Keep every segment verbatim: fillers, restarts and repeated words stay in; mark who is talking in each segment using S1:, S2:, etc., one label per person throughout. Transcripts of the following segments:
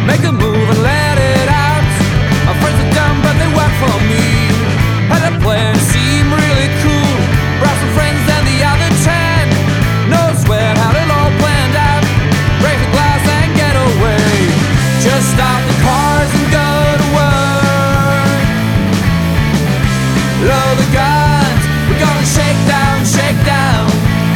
S1: Make a move and let it out. My friends are dumb, but they work for me. Had a plan, seemed really cool. Brought some friends and the other ten. No sweat, had it all planned out. Break the glass and get away. Just stop the cars and go to work. Load the guns, we're gonna shake down, shake down.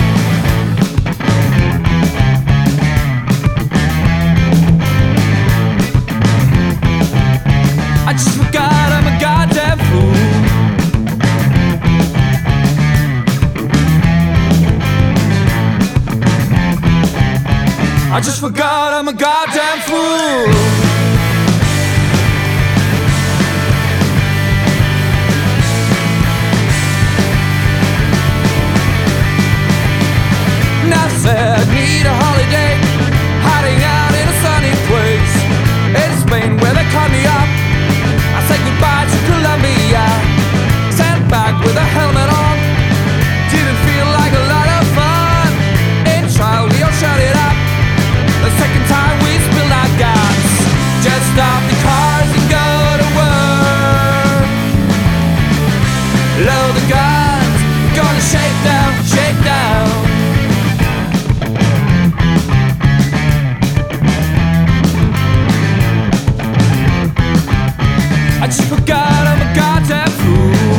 S1: I just forgot I'm a goddamn fool. I just forgot I'm a goddamn fool. Now said need a holiday, hiding out in a sunny place in Spain where they caught me up. I said goodbye to Colombia, sent back with a helmet on. Didn't feel like a lot of fun. In trial we all shut it up. The second time we spilled our guts. Just stop the cars and go to work. Load the guns, we're gonna shake down, shake down. I just forgot I'm a goddamn fool.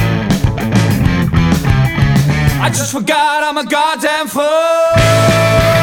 S1: I just forgot I'm a goddamn fool.